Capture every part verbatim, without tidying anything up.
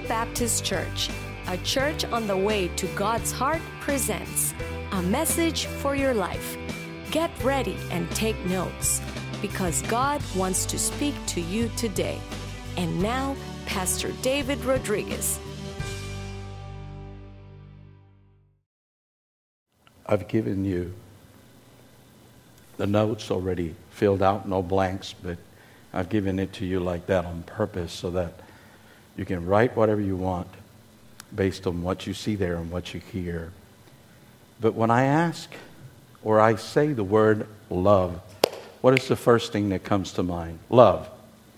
Baptist Church, a church on the way to God's heart, presents a message for your life. Get ready and take notes, because God wants to speak to you today. And now, Pastor David Rodriguez. I've given you the notes already filled out, no blanks, but I've given it to you like that on purpose so that you can write whatever you want based on what you see there and what you hear. But when I ask or I say the word love, what is the first thing that comes to mind? Love.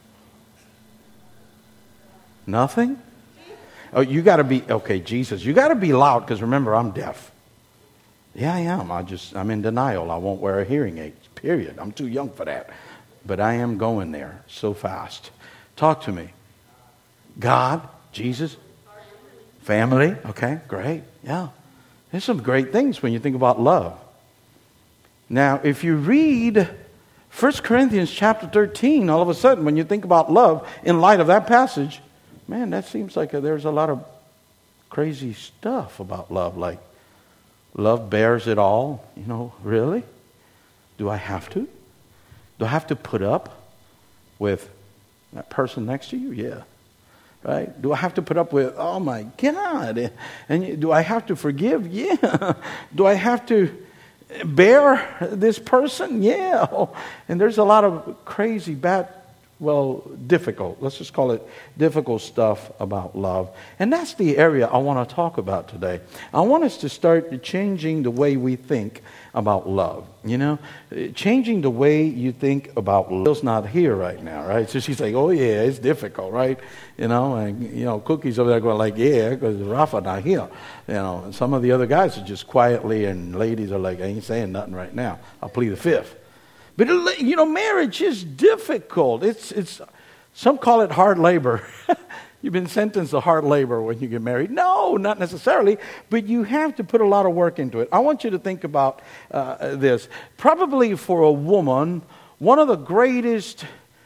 Nothing? Oh, you got to be, okay, Jesus, you got to be loud because remember, I'm deaf. Yeah, I am. I just, I'm in denial. I won't wear a hearing aid, period. I'm too young for that. But I am going there so fast. Talk to me. God, Jesus, family. Okay, great. Yeah. There's some great things when you think about love. Now, if you read First Corinthians chapter thirteen, all of a sudden, when you think about love in light of that passage, man, that seems like a, there's a lot of crazy stuff about love, like love bears it all. You know, really? Do I have to? Do I have to put up with that person next to you? Yeah. Right? Do I have to put up with, oh my God. And do I have to forgive? Yeah. Do I have to bear this person? Yeah. And there's a lot of crazy, bad, well, difficult, let's just call it difficult stuff about love. And that's the area I want to talk about today. I want us to start changing the way we think about love. You know, changing the way you think about love. Bill's not here right now, right? So she's like, oh yeah, it's difficult, right? You know, and you know, Cookie's over there going like, yeah, because Rafa not here. You know, and some of the other guys are just quietly, and ladies are like, I ain't saying nothing right now. I'll plead the fifth. But, you know, marriage is difficult. It's, it's, some call it hard labor. You've been sentenced to hard labor when you get married. No, not necessarily, but you have to put a lot of work into it. I want you to think about uh, this. Probably for a woman, one of the greatest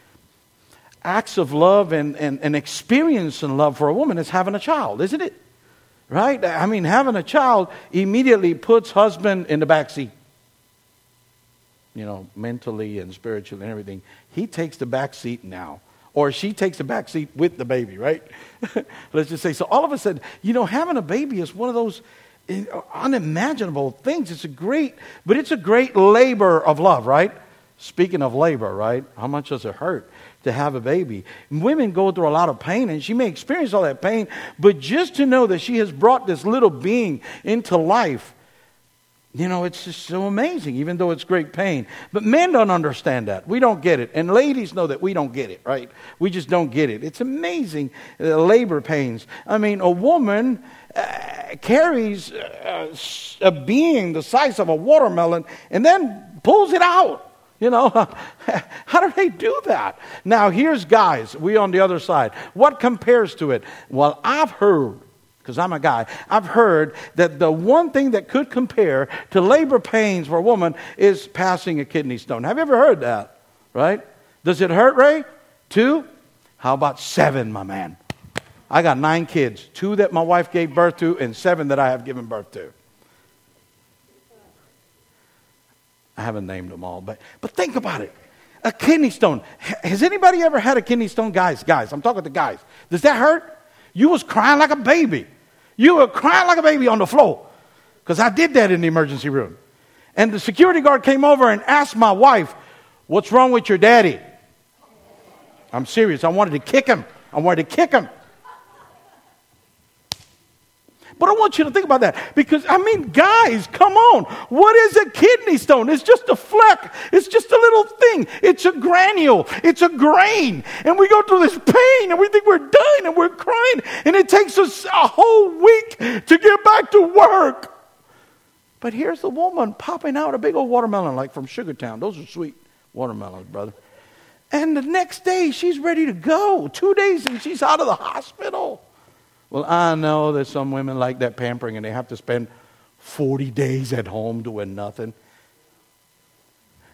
acts of love and, and, and experience in love for a woman is having a child, isn't it? Right? I mean, having a child immediately puts husband in the back seat. You know, mentally and spiritually and everything. He takes the back seat now. Or she takes the back seat with the baby, right? Let's just say. So all of a sudden, you know, having a baby is one of those unimaginable things. It's a great, but it's a great labor of love, right? Speaking of labor, right? How much does it hurt to have a baby? Women go through a lot of pain, and she may experience all that pain, but just to know that she has brought this little being into life, you know, it's just so amazing, even though it's great pain. But men don't understand that. We don't get it. And ladies know that we don't get it, right? We just don't get it. It's amazing, uh, labor pains. I mean, a woman uh, carries uh, a being the size of a watermelon and then pulls it out. You know, how do they do that? Now, here's guys. We on the other side. What compares to it? Well, I've heard, because I'm a guy, I've heard that the one thing that could compare to labor pains for a woman is passing a kidney stone. Have you ever heard that? Right? Does it hurt, Ray? Two? How about seven, my man? I got nine kids. Two that my wife gave birth to and seven that I have given birth to. I haven't named them all, but, but think about it. A kidney stone. Has anybody ever had a kidney stone? Guys, guys, I'm talking to guys. Does that hurt? You was crying like a baby. You were crying like a baby on the floor. Because I did that in the emergency room. And the security guard came over and asked my wife, what's wrong with your daddy? I'm serious. I wanted to kick him. I wanted to kick him. But I want you to think about that. Because, I mean, guys, come on. What is a kidney stone? It's just a fleck. It's just a little thing. It's a granule. It's a grain. And we go through this pain and we think we're dying and we're crying. And it takes us a whole week to get back to work. But here's the woman popping out a big old watermelon like from Sugartown. Those are sweet watermelons, brother. And the next day she's ready to go. Two days and she's out of the hospital. Well, I know there's some women like that pampering and they have to spend forty days at home doing nothing.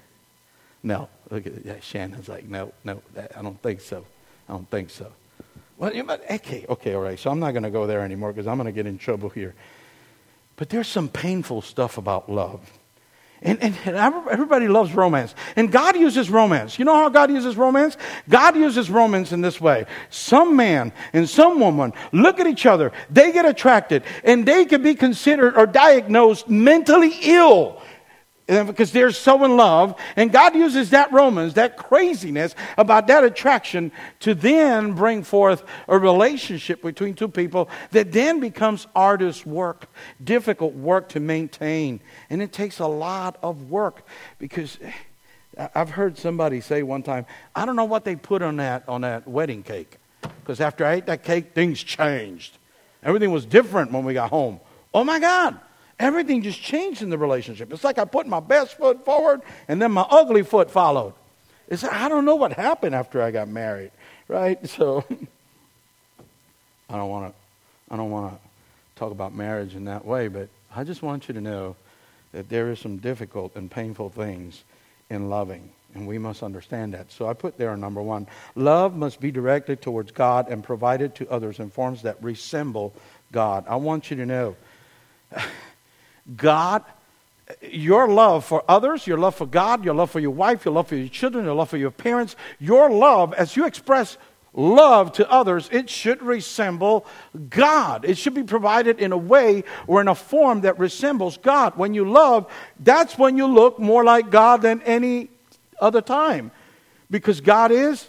No, look at that. Shannon's like, no, no, that, I don't think so. I don't think so. Well, okay, okay, all right. So I'm not going to go there anymore because I'm going to get in trouble here. But there's some painful stuff about love. And, and, and everybody loves romance. And God uses romance. You know how God uses romance? God uses romance in this way. Some man and some woman look at each other. They get attracted. And they can be considered or diagnosed mentally ill. Because they're so in love. And God uses that romance, that craziness about that attraction to then bring forth a relationship between two people that then becomes artist work, difficult work to maintain. And it takes a lot of work because I've heard somebody say one time, I don't know what they put on that on that wedding cake. Because after I ate that cake, things changed. Everything was different when we got home. Oh my God. Everything just changed in the relationship. It's like I put my best foot forward and then my ugly foot followed. It's I don't know what happened after I got married, right? So I don't want to I don't want to talk about marriage in that way, but I just want you to know that there is some difficult and painful things in loving, and we must understand that. So I put there number one, love must be directed towards God and provided to others in forms that resemble God. I want you to know God, your love for others, your love for God, your love for your wife, your love for your children, your love for your parents, your love, as you express love to others, it should resemble God. It should be provided in a way or in a form that resembles God. When you love, that's when you look more like God than any other time. Because God is,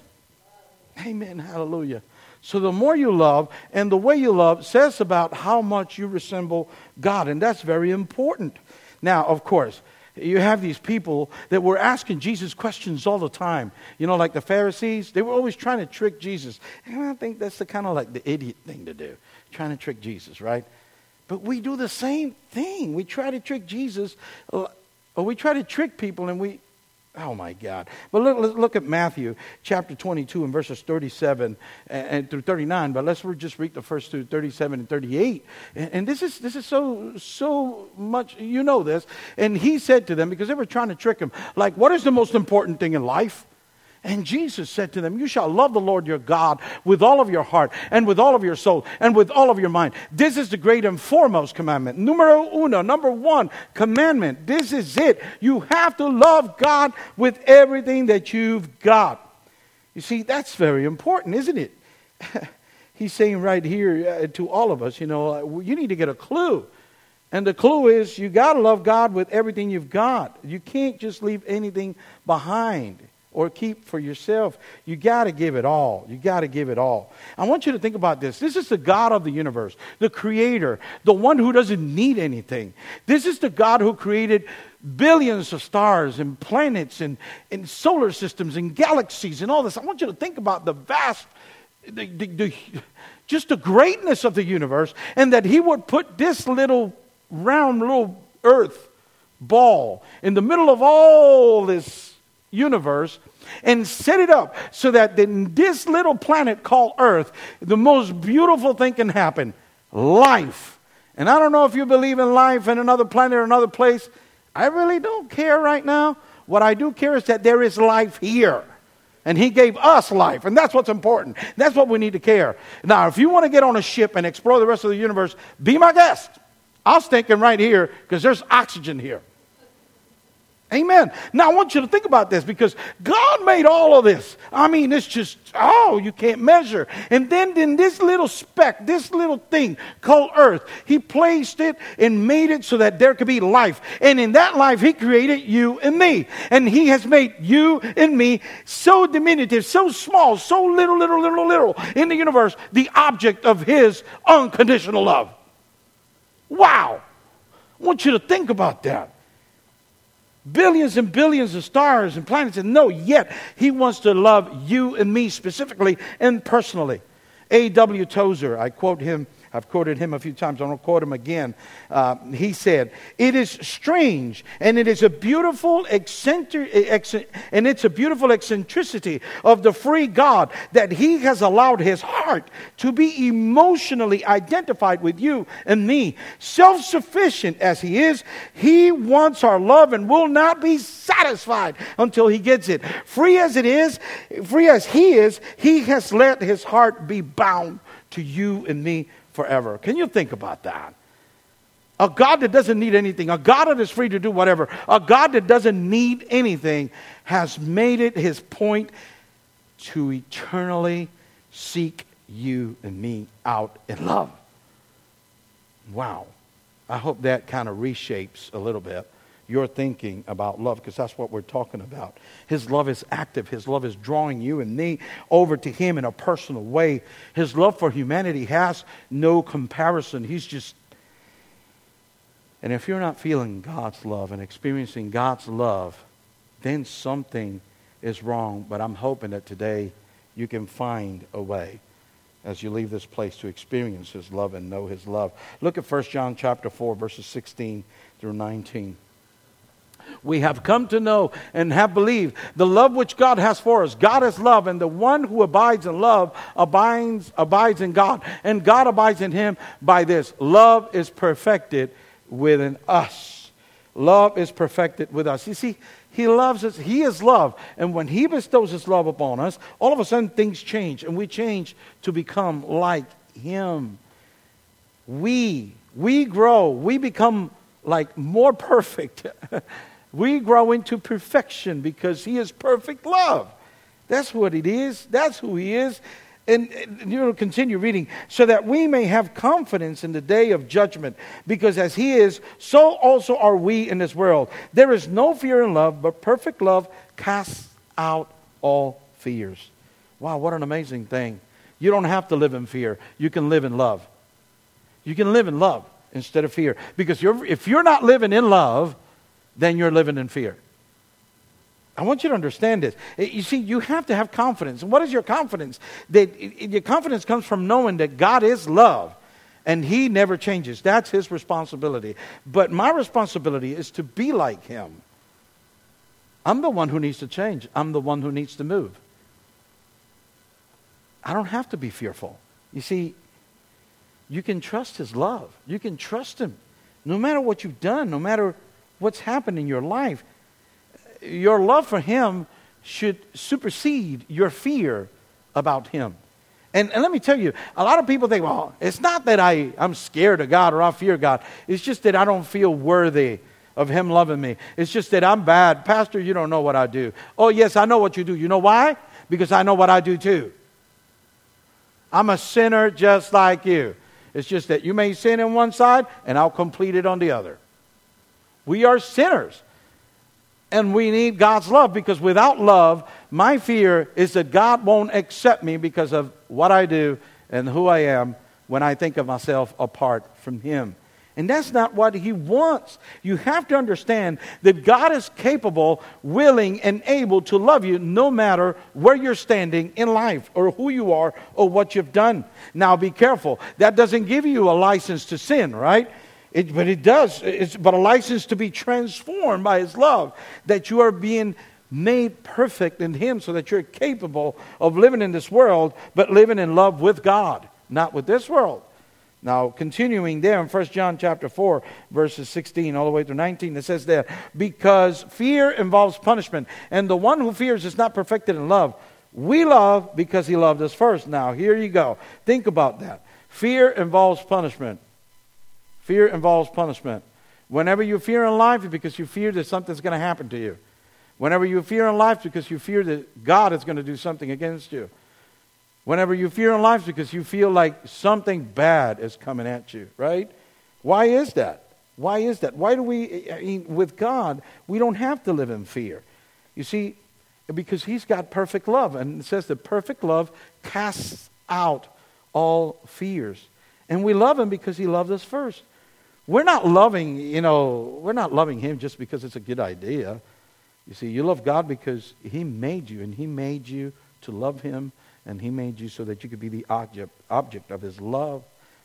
amen, hallelujah. So the more you love and the way you love says about how much you resemble God. And that's very important. Now, of course, you have these people that were asking Jesus questions all the time. You know, like the Pharisees, they were always trying to trick Jesus. And I think that's the kind of like the idiot thing to do, trying to trick Jesus, right? But we do the same thing. We try to trick Jesus, or we try to trick people and we... Oh, my God. But look, let's look at Matthew chapter twenty-two and verses thirty-seven and, and through thirty-nine. But let's just read the first through thirty-seven and thirty-eight. And, and this is this is so, so much, you know this. And he said to them, because they were trying to trick him, like, what is the most important thing in life? And Jesus said to them, you shall love the Lord your God with all of your heart and with all of your soul and with all of your mind. This is the great and foremost commandment. Numero uno, number one commandment. This is it. You have to love God with everything that you've got. You see, that's very important, isn't it? He's saying right here uh, to all of us, you know, you need to get a clue. And the clue is you got to love God with everything you've got. You can't just leave anything behind or keep for yourself. You got to give it all. You got to give it all. I want you to think about this. This is the God of the universe, the creator, the one who doesn't need anything. This is the God who created billions of stars and planets and, and solar systems and galaxies and all this. I want you to think about the vast, the, the, the, just the greatness of the universe, and that he would put this little round little earth ball in the middle of all this universe and set it up so that in this little planet called Earth, the most beautiful thing can happen. Life. And I don't know if you believe in life in another planet or another place. I really don't care right now. What I do care is that there is life here. And he gave us life. And that's what's important. That's what we need to care. Now, if you want to get on a ship and explore the rest of the universe, be my guest. I'll stay in right here because there's oxygen here. Amen. Now, I want you to think about this because God made all of this. I mean, it's just, oh, you can't measure. And then in this little speck, this little thing called Earth, he placed it and made it so that there could be life. And in that life, he created you and me. And he has made you and me so diminutive, so small, so little, little, little, little in the universe, the object of his unconditional love. Wow. I want you to think about that. Billions and billions of stars and planets, and no, yet he wants to love you and me specifically and personally. A W Tozer, I quote him I've quoted him a few times. I'm going to quote him again. Uh, he said, "It is strange, and it is a beautiful eccentric, and it's a beautiful eccentricity of the free God that He has allowed His heart to be emotionally identified with you and me. Self-sufficient as He is, He wants our love and will not be satisfied until He gets it. Free as it is, free as He is, He has let His heart be bound to you and me forever." Can you think about that? A God that doesn't need anything, a God that is free to do whatever, a God that doesn't need anything has made it His point to eternally seek you and me out in love. Wow. I hope that kind of reshapes a little bit your thinking about love, because that's what we're talking about. His love is active. His love is drawing you and me over to Him in a personal way. His love for humanity has no comparison. He's just... And if you're not feeling God's love and experiencing God's love, then something is wrong. But I'm hoping that today you can find a way as you leave this place to experience His love and know His love. Look at First John chapter four, verses sixteen through nineteen. "We have come to know and have believed the love which God has for us. God is love, and the one who abides in love abides, abides in God, and God abides in him. By this, love is perfected within us." Love is perfected with us. You see, He loves us. He is love. And when He bestows His love upon us, all of a sudden things change, and we change to become like Him. We, we grow. We become like more perfect. We grow into perfection because He is perfect love. That's what it is. That's who He is. And, and you know, continue reading. "So that we may have confidence in the day of judgment. Because as He is, so also are we in this world. There is no fear in love, but perfect love casts out all fears." Wow, what an amazing thing. You don't have to live in fear. You can live in love. You can live in love instead of fear. Because you're, if you're not living in love, then you're living in fear. I want you to understand this. You see, you have to have confidence. And what is your confidence? That your confidence comes from knowing that God is love and He never changes. That's His responsibility. But my responsibility is to be like Him. I'm the one who needs to change. I'm the one who needs to move. I don't have to be fearful. You see, you can trust His love. You can trust Him. No matter what you've done, no matter what's happened in your life, your love for Him should supersede your fear about Him. And, and let me tell you, a lot of people think, well, it's not that I, I'm scared of God or I fear God. It's just that I don't feel worthy of Him loving me. It's just that I'm bad. Pastor, you don't know what I do. Oh, yes, I know what you do. You know why? Because I know what I do too. I'm a sinner just like you. It's just that you may sin on one side and I'll complete it on the other. We are sinners. And we need God's love, because without love, my fear is that God won't accept me because of what I do and who I am when I think of myself apart from Him. And that's not what He wants. You have to understand that God is capable, willing, and able to love you no matter where you're standing in life or who you are or what you've done. Now be careful. That doesn't give you a license to sin, right? It, but it does. It's but a license to be transformed by His love. That you are being made perfect in Him so that you're capable of living in this world, but living in love with God, not with this world. Now, continuing there in First John chapter four, verses sixteen all the way through nineteen, it says there, "Because fear involves punishment, and the one who fears is not perfected in love. We love because He loved us first." Now, here you go. Think about that. Fear involves punishment. Fear involves punishment. Whenever you fear in life, it's because you fear that something's going to happen to you. Whenever you fear in life, it's because you fear that God is going to do something against you. Whenever you fear in life, it's because you feel like something bad is coming at you, right? Why is that? Why is that? Why do we, I mean, with God, we don't have to live in fear. You see, because He's got perfect love. And it says that perfect love casts out all fears. And we love Him because He loved us first. We're not loving, you know, we're not loving Him just because it's a good idea. You see, you love God because He made you, and He made you to love Him, and He made you so that you could be the object, object of His love.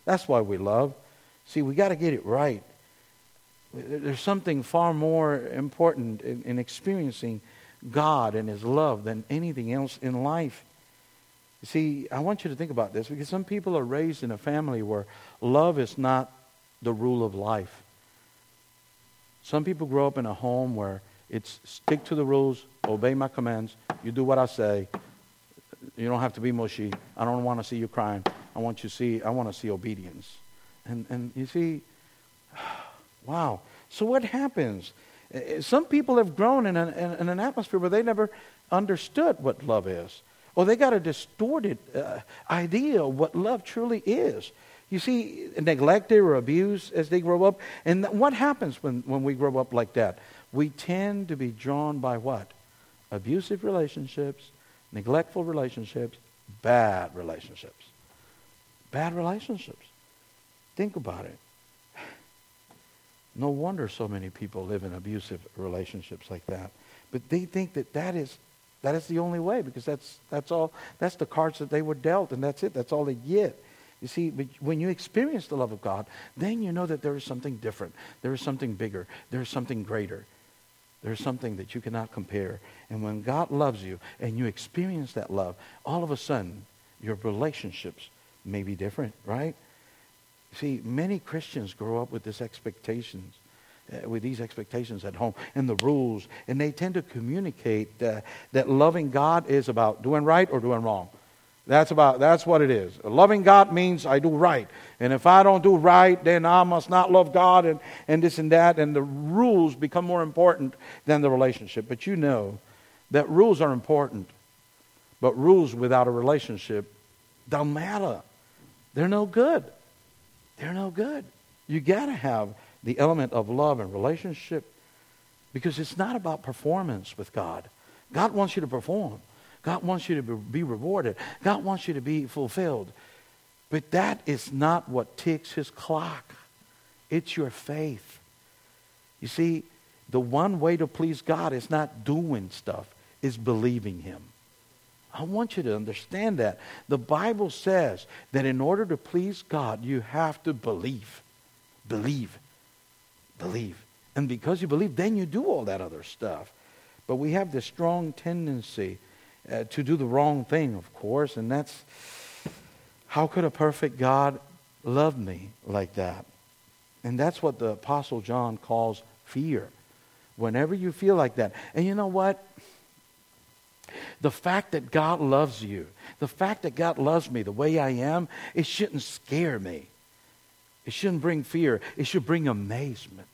That's why we love. See, we got to get it right. There's something far more important in, in experiencing God and His love than anything else in life. You see, I want you to think about this, because some people are raised in a family where love is not the rule of life. Some people grow up in a home where it's stick to the rules, obey my commands, you do what I say. You don't have to be mushy. I don't want to see you crying. I want you to see. I want to see obedience. And and you see, wow. So what happens? Some people have grown in an, in an atmosphere where they never understood what love is, or they got a distorted uh, idea of what love truly is. You see, neglected or abused as they grow up. And what happens when, when we grow up like that? We tend to be drawn by what? Abusive relationships, neglectful relationships, bad relationships. Bad relationships. Think about it. No wonder so many people live in abusive relationships like that. But they think that that is, that is the only way, because that's, that's all, that's the cards that they were dealt, and that's it. That's all they get. You see, but when you experience the love of God, then you know that there is something different. There is something bigger. There is something greater. There is something that you cannot compare. And when God loves you and you experience that love, all of a sudden, your relationships may be different, right? See, many Christians grow up with this expectations, uh, with these expectations at home and the rules, and they tend to communicate uh, that loving God is about doing right or doing wrong. That's about that's what it is. Loving God means I do right, and if I don't do right, then I must not love God, and, and this and that, and the rules become more important than the relationship. But you know that rules are important, but rules without a relationship don't matter. They're no good. They're no good. You got to have the element of love and relationship, because it's not about performance with God. God wants you to perform. God wants you to be rewarded. God wants you to be fulfilled. But that is not what ticks His clock. It's your faith. You see, the one way to please God is not doing stuff, is believing Him. I want you to understand that. The Bible says that in order to please God, you have to believe. Believe. Believe. And because you believe, then you do all that other stuff. But we have this strong tendency uh, to do the wrong thing, of course, and that's, how could a perfect God love me like that? And that's what the Apostle John calls fear. Whenever you feel like that. And you know what? The fact that God loves you, the fact that God loves me the way I am, it shouldn't scare me. It shouldn't bring fear. It should bring amazement.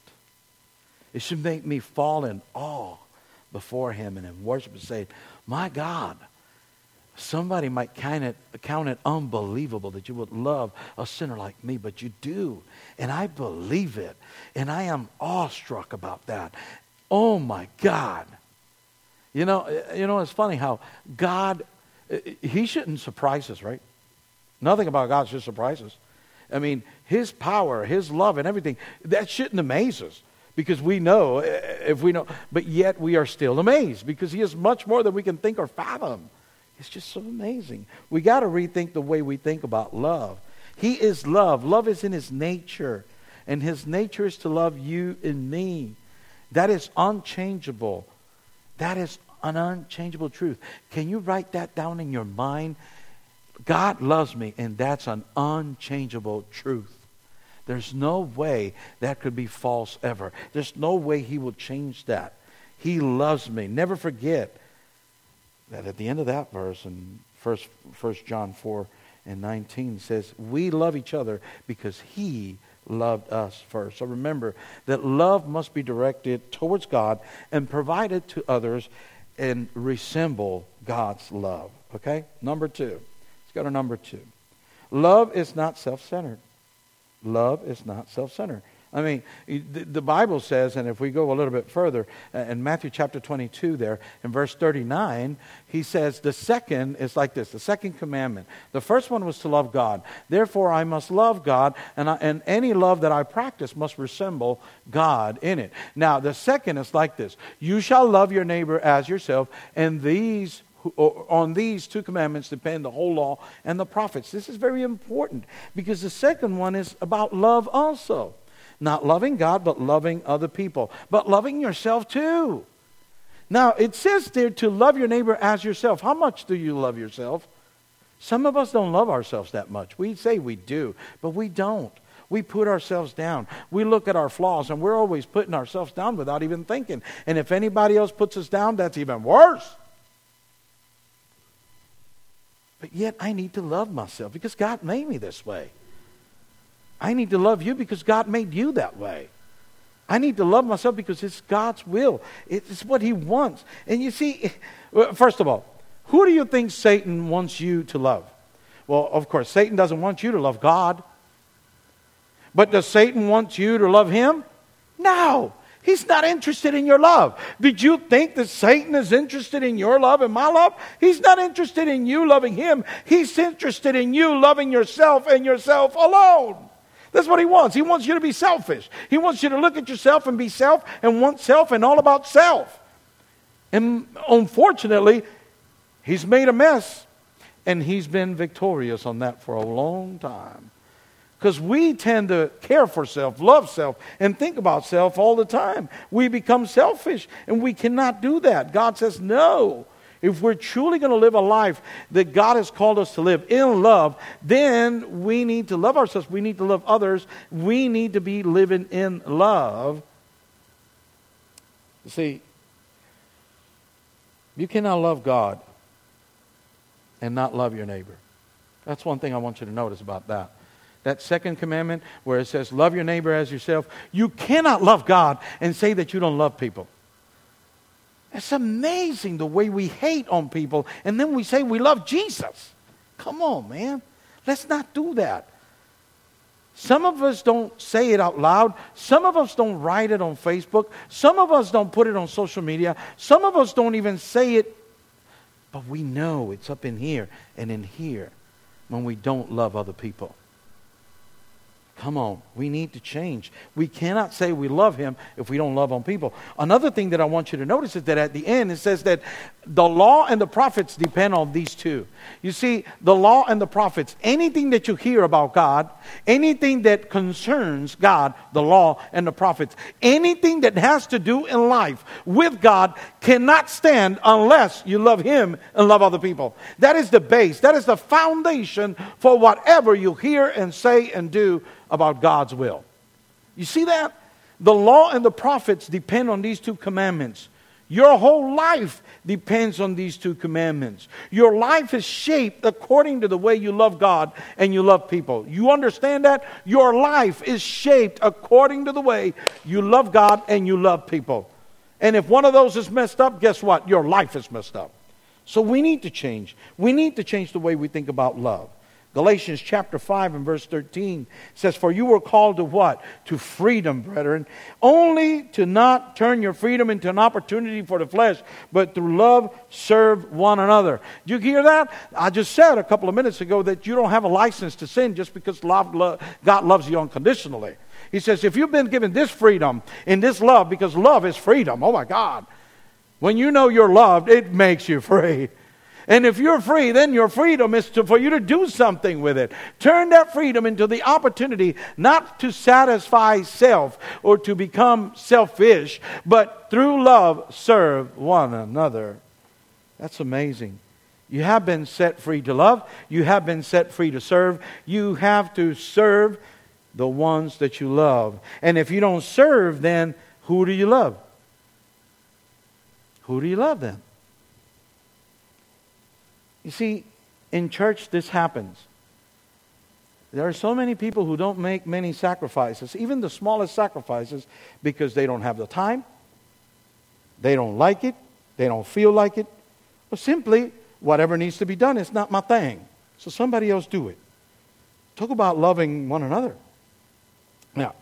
It should make me fall in awe before Him and in worship and say, my God, somebody might kind of count it unbelievable that you would love a sinner like me, but you do. And I believe it. And I am awestruck about that. Oh my God. You know, you know, it's funny how God, He shouldn't surprise us, right? Nothing about God should surprise us. I mean, His power, His love and everything, that shouldn't amaze us. Because we know, if we know, but yet we are still amazed because He is much more than we can think or fathom. It's just so amazing. We got to rethink the way we think about love. He is love. Love is in His nature. And His nature is to love you and me. That is unchangeable. That is an unchangeable truth. Can you write that down in your mind? God loves me, and that's an unchangeable truth. There's no way that could be false ever. There's no way He will change that. He loves me. Never forget that at the end of that verse in First John four and nineteen says, we love each other because He loved us first. So remember that love must be directed towards God and provided to others and resemble God's love. Okay? Number two. Let's go to number two. Love is not self-centered. Love is not self-centered. I mean, the Bible says, and if we go a little bit further, in Matthew chapter twenty-two there, in verse thirty-nine, He says the second is like this, the second commandment. The first one was to love God. Therefore, I must love God, and, I, and any love that I practice must resemble God in it. Now, the second is like this. You shall love your neighbor as yourself, and these On these two commandments depend the whole law and the prophets. This is very important because the second one is about love also. Not loving God, but loving other people. But loving yourself too. Now, it says there to love your neighbor as yourself. How much do you love yourself? Some of us don't love ourselves that much. We say we do, but we don't. We put ourselves down. We look at our flaws, and we're always putting ourselves down without even thinking. And if anybody else puts us down, that's even worse. But yet I need to love myself because God made me this way. I need to love you because God made you that way. I need to love myself because it's God's will. It's what He wants. And you see, first of all, who do you think Satan wants you to love? Well, of course, Satan doesn't want you to love God. But does Satan want you to love him? No. He's not interested in your love. Did you think that Satan is interested in your love and my love? He's not interested in you loving him. He's interested in you loving yourself and yourself alone. That's what he wants. He wants you to be selfish. He wants you to look at yourself and be self and want self and all about self. And unfortunately, he's made a mess. And he's been victorious on that for a long time. Because we tend to care for self, love self, and think about self all the time. We become selfish, and we cannot do that. God says no. If we're truly going to live a life that God has called us to live in love, then we need to love ourselves. We need to love others. We need to be living in love. You see, you cannot love God and not love your neighbor. That's one thing I want you to notice about that. That second commandment where it says, love your neighbor as yourself. You cannot love God and say that you don't love people. It's amazing the way we hate on people and then we say we love Jesus. Come on, man. Let's not do that. Some of us don't say it out loud. Some of us don't write it on Facebook. Some of us don't put it on social media. Some of us don't even say it. But we know it's up in here and in here when we don't love other people. Come on, we need to change. We cannot say we love Him if we don't love on people. Another thing that I want you to notice is that at the end it says that the law and the prophets depend on these two. You see, the law and the prophets, anything that you hear about God, anything that concerns God, the law and the prophets, anything that has to do in life with God cannot stand unless you love Him and love other people. That is the base. That is the foundation for whatever you hear and say and do about God's will. You see that? The law and the prophets depend on these two commandments. Your whole life depends on these two commandments. Your life is shaped according to the way you love God and you love people. You understand that? Your life is shaped according to the way you love God and you love people. And if one of those is messed up, guess what? Your life is messed up. So we need to change. We need to change the way we think about love. Galatians chapter five and verse thirteen says, for you were called to what? To freedom, brethren. Only to not turn your freedom into an opportunity for the flesh, but through love serve one another. Did you hear that? I just said a couple of minutes ago that you don't have a license to sin just because love, love, God loves you unconditionally. He says, if you've been given this freedom in this love, because love is freedom. Oh my God. When you know you're loved, it makes you free. And if you're free, then your freedom is to, for you to do something with it. Turn that freedom into the opportunity not to satisfy self or to become selfish, but through love serve one another. That's amazing. You have been set free to love. You have been set free to serve. You have to serve the ones that you love. And if you don't serve, then who do you love? Who do you love then? You see, in church, this happens. There are so many people who don't make many sacrifices, even the smallest sacrifices, because they don't have the time, they don't like it, they don't feel like it, or simply, whatever needs to be done, it's not my thing. So somebody else do it. Talk about loving one another. Now,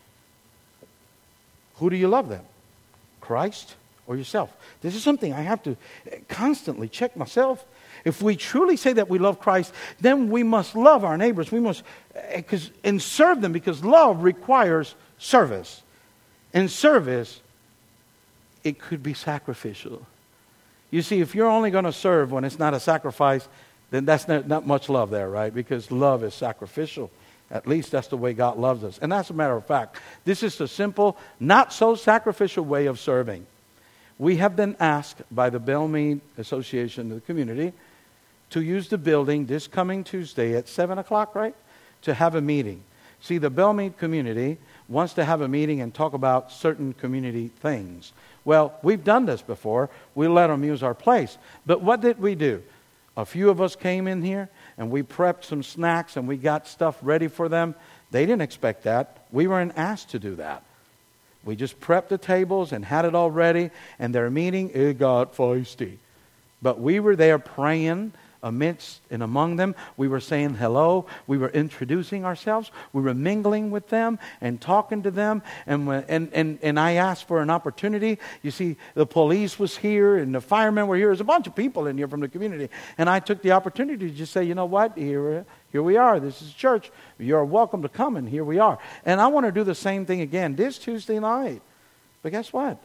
who do you love then? Christ or yourself? This is something I have to constantly check myself. If we truly say that we love Christ, then we must love our neighbors. We must because and serve them, because love requires service. And service, it could be sacrificial. You see, if you're only going to serve when it's not a sacrifice, then that's not, not much love there, right? Because love is sacrificial. At least that's the way God loves us. And that's a matter of fact. This is a simple, not so sacrificial way of serving. We have been asked by the Bellmead Association of the community to use the building this coming Tuesday at seven o'clock, right? To have a meeting. See, the Bellmead community wants to have a meeting and talk about certain community things. Well, we've done this before. We let them use our place. But what did we do? A few of us came in here and we prepped some snacks and we got stuff ready for them. They didn't expect that. We weren't asked to do that. We just prepped the tables and had it all ready, and their meeting, it got feisty. But we were there praying amidst and among them. We were saying hello. We were introducing ourselves. We were mingling with them and talking to them. And when, and, and, and I asked for an opportunity. You see, the police was here and the firemen were here. There's a bunch of people in here from the community. And I took the opportunity to just say, you know what, here, here we are. This is church. You're welcome to come, and here we are. And I want to do the same thing again this Tuesday night. But guess what?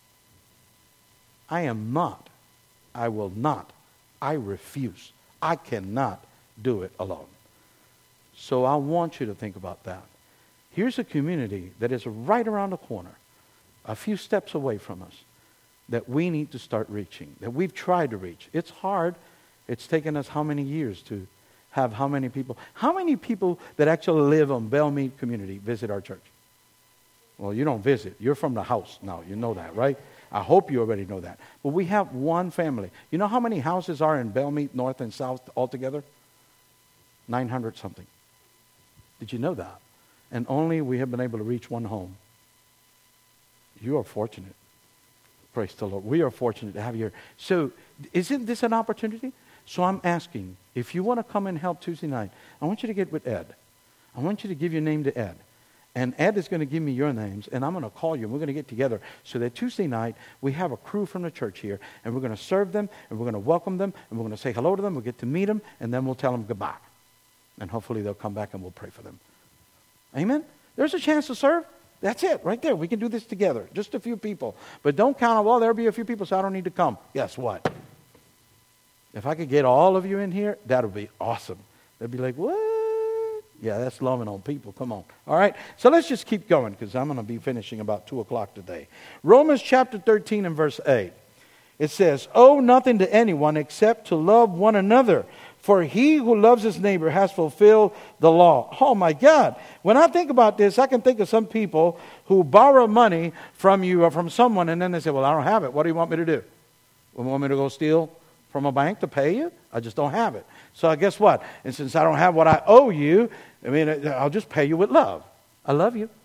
I am not. I will not. I refuse. I cannot do it alone. So I want you to think about that. Here's a community that is right around the corner, a few steps away from us, that we need to start reaching, that we've tried to reach. It's hard. It's taken us how many years to have how many people? How many people that actually live on Bellmead community visit our church? Well, you don't visit. You're from the house now. You know that, right? I hope you already know that. But we have one family. You know how many houses are in Bellmead, North and South altogether? nine hundred something. Did you know that? And only we have been able to reach one home. You are fortunate. Praise the Lord. We are fortunate to have you here. So, isn't this an opportunity? So I'm asking, if you want to come and help Tuesday night, I want you to get with Ed. I want you to give your name to Ed. And Ed is going to give me your names, and I'm going to call you, and we're going to get together so that Tuesday night we have a crew from the church here, and we're going to serve them, and we're going to welcome them, and we're going to say hello to them, we'll get to meet them, and then we'll tell them goodbye. And hopefully they'll come back and we'll pray for them. Amen? There's a chance to serve. That's it, right there. We can do this together. Just a few people. But don't count on, well, there'll be a few people, so I don't need to come. Guess what? If I could get all of you in here, that would be awesome. They'd be like, what? Yeah, that's loving on people. Come on. All right. So let's just keep going because I'm going to be finishing about two o'clock today. Romans chapter thirteen and verse eight. It says, owe nothing to anyone except to love one another. For he who loves his neighbor has fulfilled the law. Oh my God. When I think about this, I can think of some people who borrow money from you or from someone and then they say, well, I don't have it. What do you want me to do? You want me to go steal from a bank to pay you? I just don't have it. So guess what? And since I don't have what I owe you, I mean, I'll just pay you with love. I love you.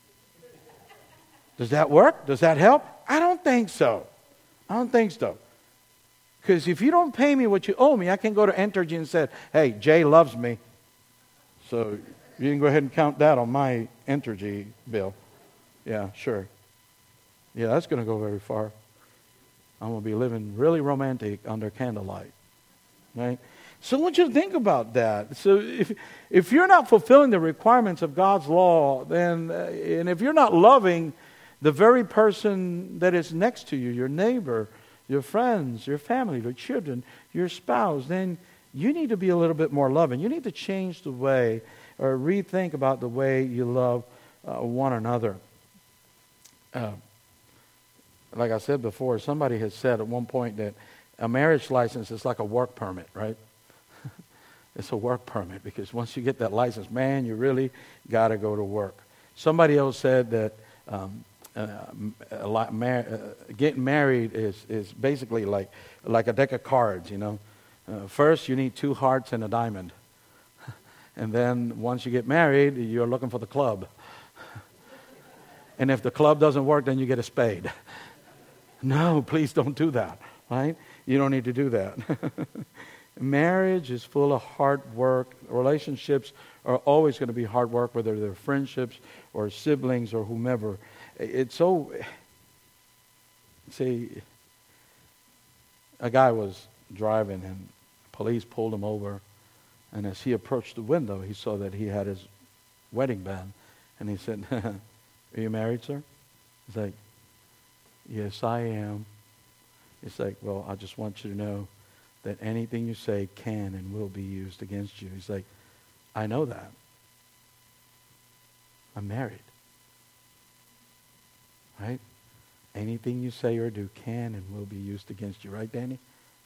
Does that work? Does that help? I don't think so. I don't think so. Because if you don't pay me what you owe me, I can go to Entergy and say, hey, Jay loves me. So you can go ahead and count that on my Entergy bill. Yeah, sure. Yeah, that's going to go very far. I'm going to be living really romantic under candlelight. Right? So I want you to think about that. So if if you're not fulfilling the requirements of God's law, then, uh, and if you're not loving the very person that is next to you, your neighbor, your friends, your family, your children, your spouse, then you need to be a little bit more loving. You need to change the way or rethink about the way you love uh, one another. Uh, like I said before, somebody has said at one point that a marriage license is like a work permit, right? It's a work permit because once you get that license, man, you really got to go to work. Somebody else said that um, uh, a lot, mar- uh, getting married is, is basically like like a deck of cards, you know. Uh, first, you need two hearts and a diamond. And then once you get married, you're looking for the club. And if the club doesn't work, then you get a spade. No, please don't do that, right? You don't need to do that. Marriage is full of hard work. Relationships are always going to be hard work, whether they're friendships or siblings or whomever. It's so... See, a guy was driving and police pulled him over. And as he approached the window, he saw that he had his wedding band. And he said, are you married, sir? He's like, yes, I am. It's like, well, I just want you to know that anything you say can and will be used against you. He's like, I know that. I'm married. Right? Anything you say or do can and will be used against you. Right, Danny?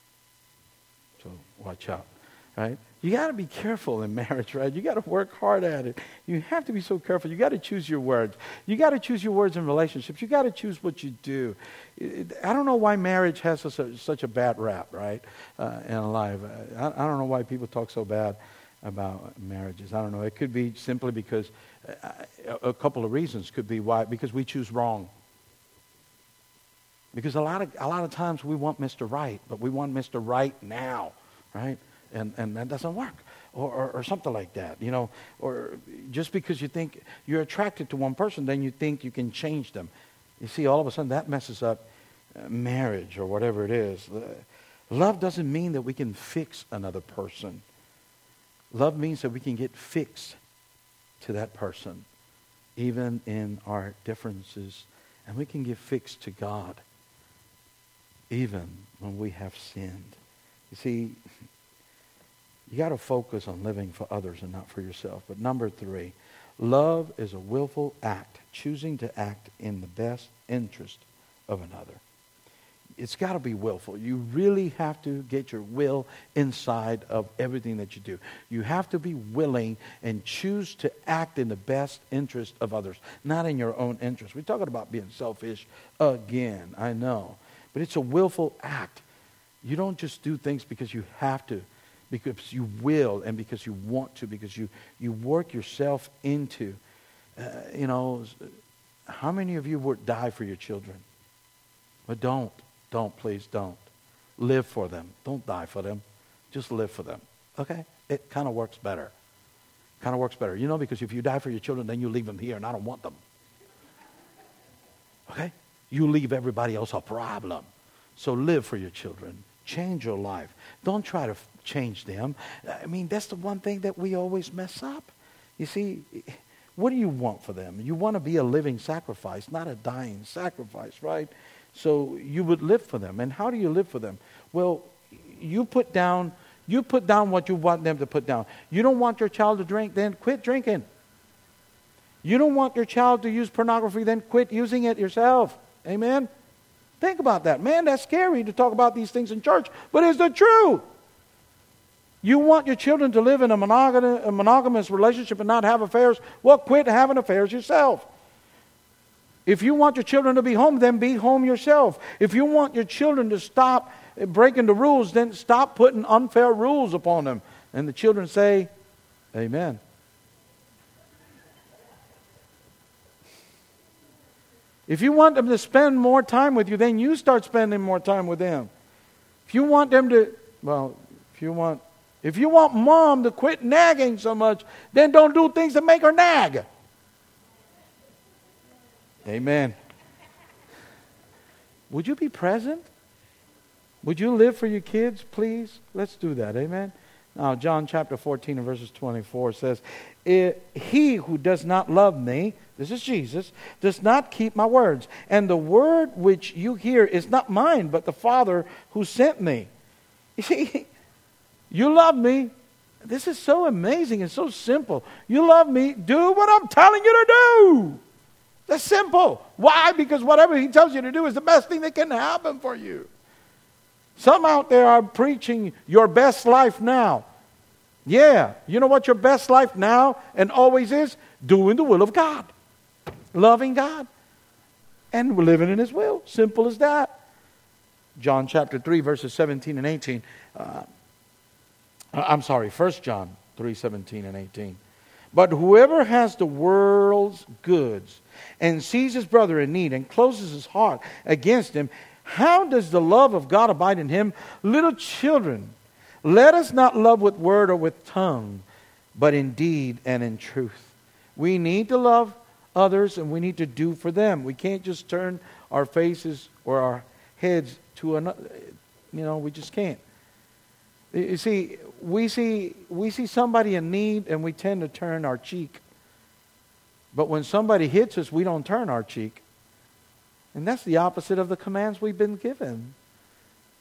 So watch out. Right? You got to be careful in marriage, right? You got to work hard at it. You have to be so careful. You got to choose your words. You got to choose your words in relationships. You got to choose what you do. I don't know why marriage has such a, such a bad rap, right, uh, in life. I, I don't know why people talk so bad about marriages. I don't know. It could be simply because a, a couple of reasons could be why. Because we choose wrong. Because a lot of a lot of times we want Mister Right, but we want Mister Right now, right? And and that doesn't work, or, or or something like that, you know. Or just because you think you're attracted to one person, then you think you can change them. You see, all of a sudden that messes up uh, marriage or whatever it is. Uh, love doesn't mean that we can fix another person. Love means that we can get fixed to that person, even in our differences, and we can get fixed to God, even when we have sinned. You see, you got to focus on living for others and not for yourself. But number three, love is a willful act, choosing to act in the best interest of another. It's got to be willful. You really have to get your will inside of everything that you do. You have to be willing and choose to act in the best interest of others, not in your own interest. We're talking about being selfish again, I know. But it's a willful act. You don't just do things because you have to, because you will and because you want to, because you, you work yourself into, uh, you know, how many of you would die for your children? But don't. Don't, please don't. Live for them. Don't die for them. Just live for them. Okay? It kind of works better. Kind of works better. You know, because if you die for your children, then you leave them here, and I don't want them. Okay? You leave everybody else a problem. So live for your children. Change your life. Don't try to f- change them. I mean, that's the one thing that we always mess up. You see, what do you want for them? You want to be a living sacrifice, not a dying sacrifice, right? So you would live for them. And how do you live for them? Well, you put down you put down what you want them to put down. You don't want your child to drink, then quit drinking. You don't want your child to use pornography, then quit using it yourself. Amen? Think about that. Man, that's scary to talk about these things in church, but it's the truth. You want your children to live in a monogamous, a monogamous relationship and not have affairs? Well, quit having affairs yourself. If you want your children to be home, then be home yourself. If you want your children to stop breaking the rules, then stop putting unfair rules upon them. And the children say, amen. If you want them to spend more time with you, then you start spending more time with them. If you want them to, well, if you want, if you want mom to quit nagging so much, then don't do things that make her nag. Amen. Would you be present? Would you live for your kids, please? Let's do that. Amen. Now, John chapter fourteen and verses twenty-four says, he who does not love me, this is Jesus, does not keep my words. And the word which you hear is not mine, but the Father who sent me. You see, you love me. This is so amazing and so simple. You love me. Do what I'm telling you to do. That's simple. Why? Because whatever he tells you to do is the best thing that can happen for you. Some out there are preaching your best life now. Yeah. You know what your best life now and always is? Doing the will of God. Loving God. And living in his will. Simple as that. John chapter three verses seventeen and eighteen. Uh, I'm sorry, First John three, seventeen and eighteen. But whoever has the world's goods and sees his brother in need and closes his heart against him, how does the love of God abide in him? Little children, let us not love with word or with tongue, but in deed and in truth. We need to love others and we need to do for them. We can't just turn our faces or our heads to another. You know, we just can't. You see, we see we see somebody in need and we tend to turn our cheek. But when somebody hits us, we don't turn our cheek. And that's the opposite of the commands we've been given.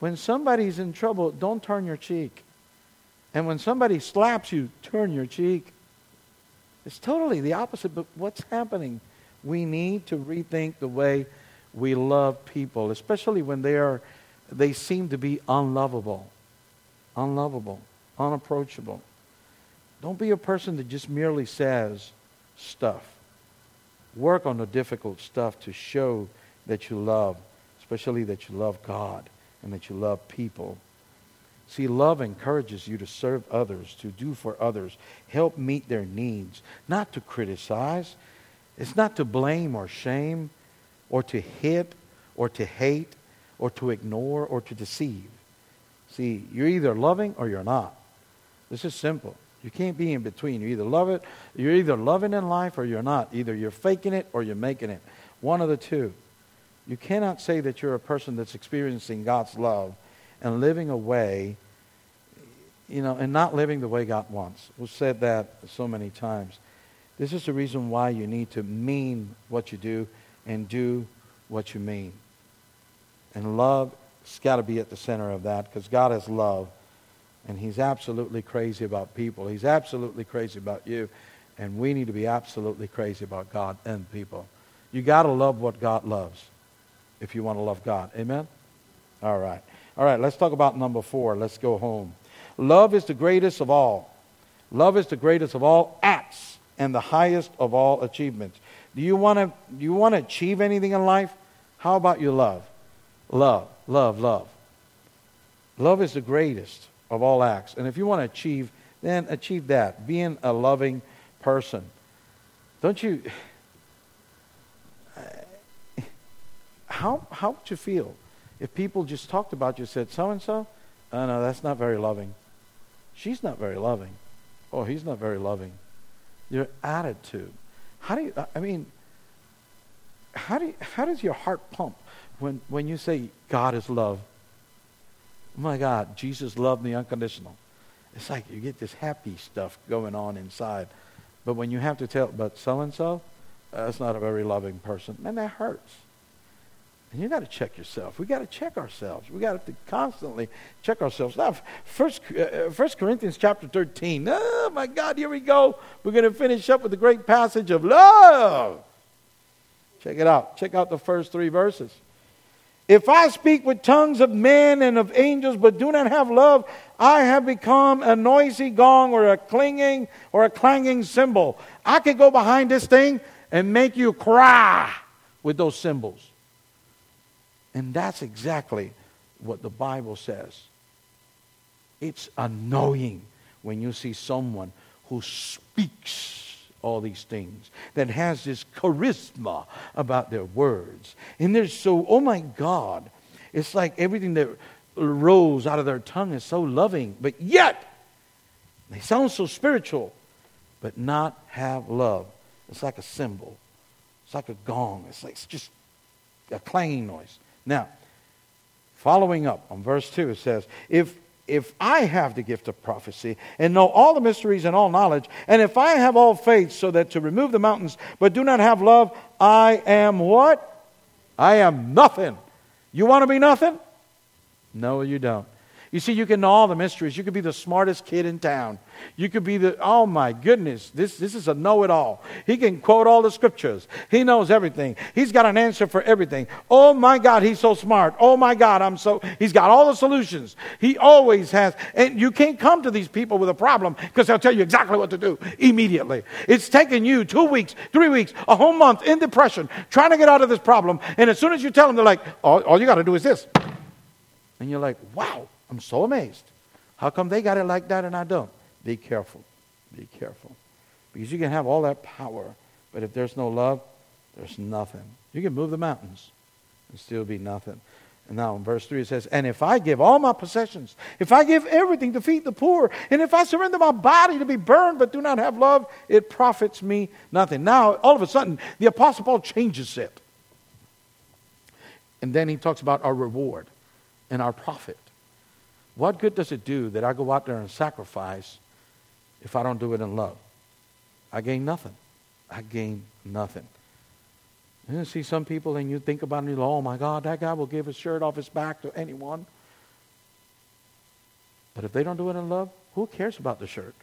When somebody's in trouble, don't turn your cheek. And when somebody slaps you, turn your cheek. It's totally the opposite, but what's happening? We need to rethink the way we love people, especially when they are, they seem to be unlovable, unlovable, unapproachable. Don't be a person that just merely says stuff. Work on the difficult stuff to show that you love, especially that you love God and that you love people. See, love encourages you to serve others, to do for others, help meet their needs, not to criticize. It's not to blame or shame or to hit or to hate or to ignore or to deceive. See, you're either loving or you're not. This is simple. You can't be in between. You either love it, you're either loving in life or you're not. Either you're faking it or you're making it. One of the two. You cannot say that you're a person that's experiencing God's love and living a way, you know, and not living the way God wants. We've said that so many times. This is the reason why you need to mean what you do and do what you mean. And love has got to be at the center of that, because God is love. And He's absolutely crazy about people. He's absolutely crazy about you. And we need to be absolutely crazy about God and people. You got to love what God loves if you want to love God. Amen? All right. All right, let's talk about number four. Let's go home. Love is the greatest of all. Love is the greatest of all acts and the highest of all achievements. Do you want to do you want to achieve anything in life? How about your love? Love, love, love. Love is the greatest of all acts. And if you want to achieve, then achieve that. Being a loving person. Don't you... How, how would you feel if people just talked about you and said, so-and-so? Oh, no, that's not very loving. She's not very loving. Oh, he's not very loving. Your attitude. How do you, I mean, how do you, how does your heart pump when, when you say God is love? Oh my God, Jesus loved me unconditional. It's like you get this happy stuff going on inside. But when you have to tell, but so-and-so, that's not a very loving person. Man, that hurts. And you got to check yourself. We got to check ourselves. We got to constantly check ourselves. Now, First, uh, First Corinthians chapter thirteen. Oh my God, here we go. We're going to finish up with the great passage of love. Check it out. Check out the first three verses. If I speak with tongues of men and of angels, but do not have love, I have become a noisy gong or a clanging or a clanging cymbal. I could go behind this thing and make you cry with those cymbals. And that's exactly what the Bible says. It's annoying when you see someone who speaks all these things, that has this charisma about their words. And they're so, oh my God, it's like everything that rolls out of their tongue is so loving, but yet they sound so spiritual, but not have love. It's like a cymbal. It's like a gong. It's like it's just a clanging noise. Now, following up on verse two, it says, if if I have the gift of prophecy and know all the mysteries and all knowledge, and if I have all faith so that to remove the mountains, but do not have love, I am what? I am nothing. You want to be nothing? No, you don't. You see, you can know all the mysteries. You could be the smartest kid in town. You could be the, oh my goodness, this, this is a know-it-all. He can quote all the scriptures. He knows everything. He's got an answer for everything. Oh my God, he's so smart. Oh my God, I'm so, he's got all the solutions. He always has. And you can't come to these people with a problem because they'll tell you exactly what to do immediately. It's taken you two weeks, three weeks, a whole month in depression trying to get out of this problem. And as soon as you tell them, they're like, all, all you got to do is this. And you're like, wow. I'm so amazed. How come they got it like that and I don't? Be careful. Be careful. Because you can have all that power, but if there's no love, there's nothing. You can move the mountains and still be nothing. And now in verse three it says, and if I give all my possessions, if I give everything to feed the poor, and if I surrender my body to be burned but do not have love, it profits me nothing. Now, all of a sudden, the Apostle Paul changes it. And then he talks about our reward and our profit. What good does it do that I go out there and sacrifice if I don't do it in love? I gain nothing. I gain nothing. And you see some people and you think about it and you go, oh my God, that guy will give his shirt off his back to anyone. But if they don't do it in love, who cares about the shirt?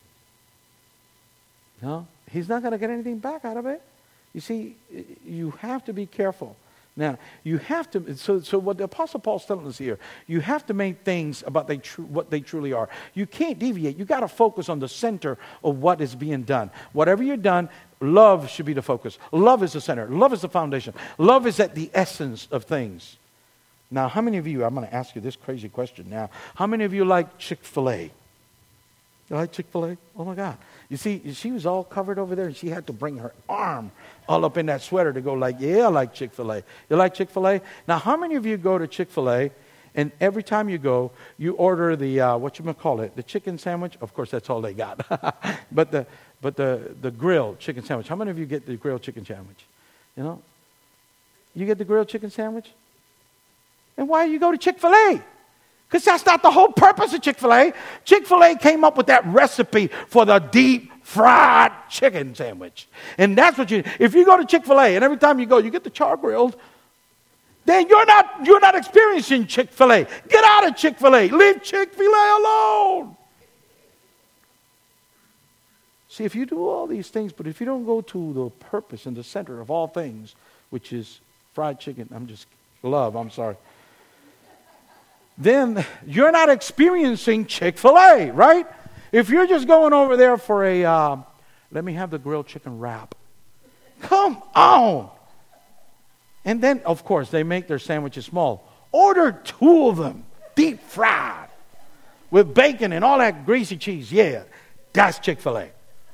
No, he's not going to get anything back out of it. You see, you have to be careful. Now, you have to, so, so what the Apostle Paul's telling us here, you have to make things about they tru- what they truly are. You can't deviate. You got to focus on the center of what is being done. Whatever you're done, love should be the focus. Love is the center. Love is the foundation. Love is at the essence of things. Now, how many of you, I'm going to ask you this crazy question now. How many of you like Chick-fil-A? You like Chick-fil-A? Oh, my God. You see, she was all covered over there, and she had to bring her arm all up in that sweater to go like, yeah, I like Chick-fil-A. You like Chick-fil-A? Now, how many of you go to Chick-fil-A, and every time you go, you order the, uh, what you gonna call it, the chicken sandwich? Of course, that's all they got. but the but the, the grilled chicken sandwich. How many of you get the grilled chicken sandwich? You know? You get the grilled chicken sandwich? And why do you go to Chick-fil-A? Because that's not the whole purpose of Chick-fil-A. Chick-fil-A came up with that recipe for the deep fried chicken sandwich. And that's what you, if you go to Chick-fil-A and every time you go, you get the char grilled, then you're not, you're not experiencing Chick-fil-A. Get out of Chick-fil-A. Leave Chick-fil-A alone. See, if you do all these things, but if you don't go to the purpose and the center of all things, which is fried chicken, I'm just, love, I'm sorry. Then you're not experiencing Chick-fil-A, right? If you're just going over there for a, uh, let me have the grilled chicken wrap. Come on. And then, of course, they make their sandwiches small. Order two of them, deep fried, with bacon and all that greasy cheese. Yeah, that's Chick-fil-A.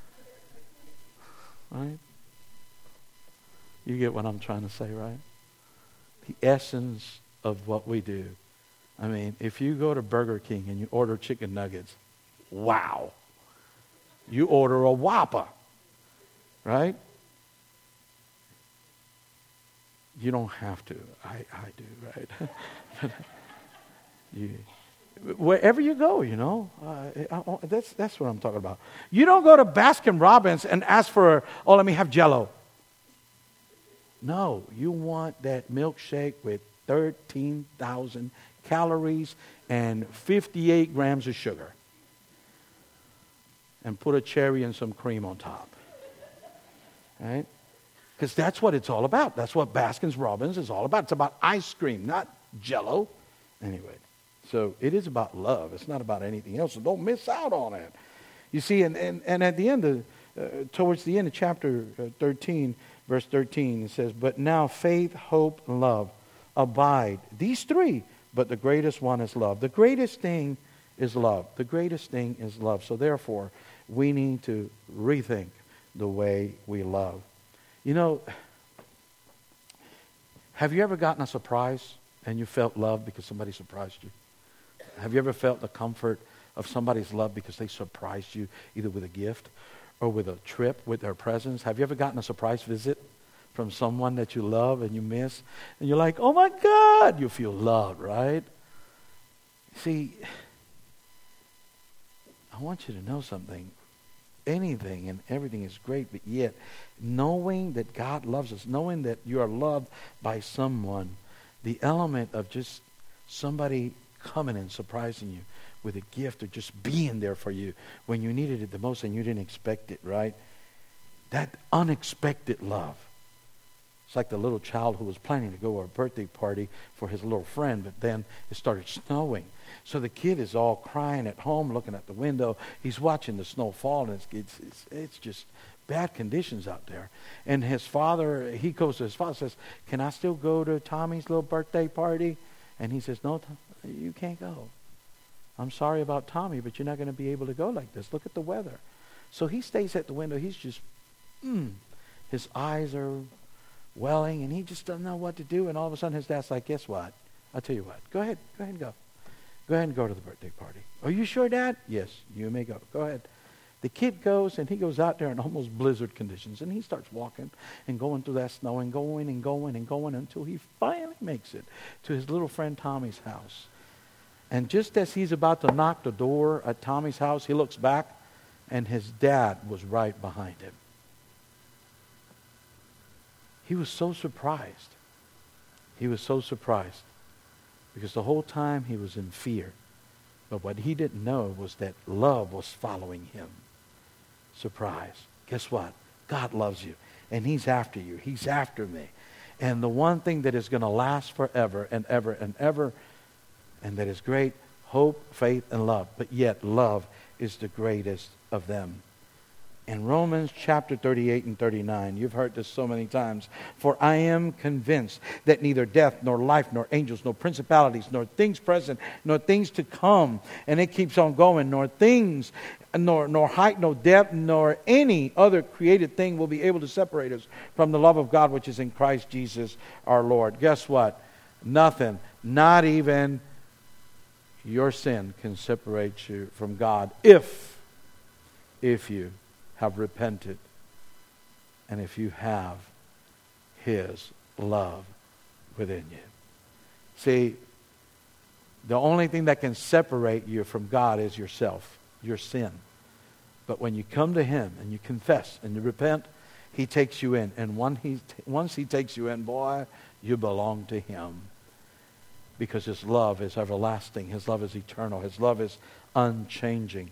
Right? You get what I'm trying to say, right? The essence of what we do. I mean, if you go to Burger King and you order chicken nuggets, wow. You order a Whopper, right? You don't have to. I, I do, right? you, wherever you go, you know, uh, I, that's that's what I'm talking about. You don't go to Baskin Robbins and ask for, oh, let me have Jell-O. No, you want that milkshake with thirteen thousand calories and fifty-eight grams of sugar. And put a cherry and some cream on top. Right? Because that's what it's all about. That's what Baskin Robbins is all about. It's about ice cream, not Jell-O. Anyway, so it is about love. It's not about anything else. So don't miss out on it. You see, and, and, and at the end of, uh, towards the end of chapter thirteen, verse thirteen, it says, but now faith, hope, and love abide. These three. But the greatest one is love. The greatest thing is love. The greatest thing is love. So therefore, we need to rethink the way we love. You know, have you ever gotten a surprise and you felt love because somebody surprised you? Have you ever felt the comfort of somebody's love because they surprised you either with a gift or with a trip, with their presence? Have you ever gotten a surprise visit from someone that you love and you miss, and you're like, oh my God, you feel loved, right? See, I want you to know something. Anything and everything is great, but yet knowing that God loves us, knowing that you are loved by someone, the element of just somebody coming and surprising you with a gift or just being there for you when you needed it the most and you didn't expect it, right? That unexpected love. It's like the little child who was planning to go to a birthday party for his little friend, but then it started snowing. So the kid is all crying at home, looking at the window. He's watching the snow fall, and it's, it's, it's, it's just bad conditions out there. And his father, he goes to his father and says, can I still go to Tommy's little birthday party? And he says, no, you can't go. I'm sorry about Tommy, but you're not going to be able to go like this. Look at the weather. So he stays at the window. He's just, mm, his eyes are welling, and he just doesn't know what to do. And all of a sudden his dad's like, guess what? I'll tell you what. Go ahead. Go ahead and go. Go ahead and go to the birthday party. Are you sure, Dad? Yes, you may go. Go ahead. The kid goes, and he goes out there in almost blizzard conditions, and he starts walking and going through that snow and going and going and going until he finally makes it to his little friend Tommy's house. And just as he's about to knock the door at Tommy's house, he looks back, and his dad was right behind him. He was so surprised. He was so surprised because the whole time he was in fear. But what he didn't know was that love was following him. Surprise. Guess what? God loves you. And he's after you. He's after me. And the one thing that is going to last forever and ever and ever, and that is great, hope, faith, and love. But yet love is the greatest of them. In Romans chapter thirty-eight and thirty-nine, you've heard this so many times. For I am convinced that neither death, nor life, nor angels, nor principalities, nor things present, nor things to come, and it keeps on going, nor things, nor, nor height, nor depth, nor any other created thing will be able to separate us from the love of God which is in Christ Jesus our Lord. Guess what? Nothing, not even your sin can separate you from God if, if you have repented, and if you have his love within you. See, the only thing that can separate you from God is yourself, your sin. But when you come to him and you confess and you repent, he takes you in. And once he, once he takes you in, boy, you belong to him. Because his love is everlasting. His love is eternal. His love is unchanging.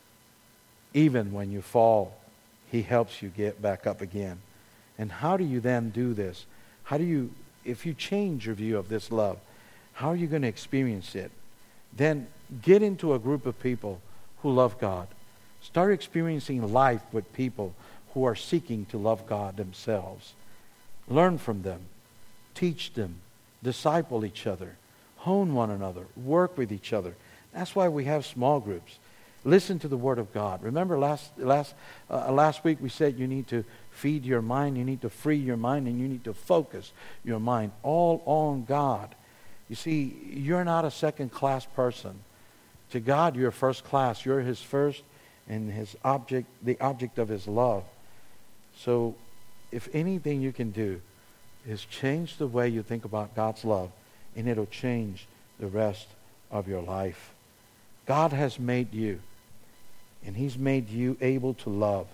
Even when you fall, he helps you get back up again. And how do you then do this? How do you, if you change your view of this love, how are you going to experience it? Then get into a group of people who love God. Start experiencing life with people who are seeking to love God themselves. Learn from them. Teach them. Disciple each other. Hone one another. Work with each other. That's why we have small groups. Listen to the Word of God. Remember last last uh, last week we said you need to feed your mind, you need to free your mind, and you need to focus your mind all on God. You see, you're not a second-class person. To God, you're first class. You're his first and his object, the object of his love. So if anything you can do is change the way you think about God's love, and it'll change the rest of your life. God has made you. And he's made you able to love.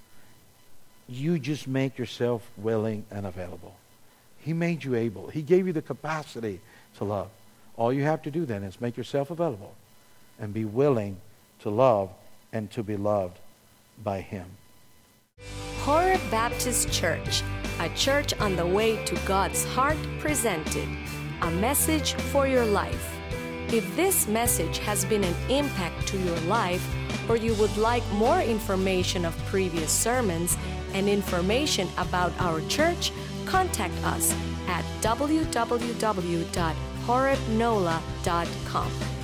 You just make yourself willing and available. He made you able. He gave you the capacity to love. All you have to do then is make yourself available and be willing to love and to be loved by him. Horeb Baptist Church, a church on the way to God's heart, presented a message for your life. If this message has been an impact to your life, or you would like more information of previous sermons and information about our church, contact us at w w w dot horeb nola dot com.